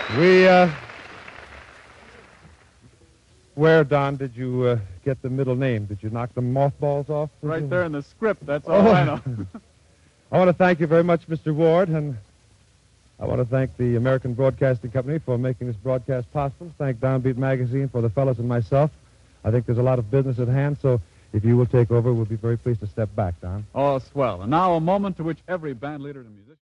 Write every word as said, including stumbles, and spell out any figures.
We, uh... Where, Don, did you uh, get the middle name? Did you knock the mothballs off? Right there in the script, that's all oh. I know. I want to thank you very much, Mister Ward, and I want to thank the American Broadcasting Company for making this broadcast possible. Thank Downbeat Magazine for the fellows and myself. I think there's a lot of business at hand, so if you will take over, we'll be very pleased to step back, Don. Oh, swell. And now a moment to which every band leader and musician...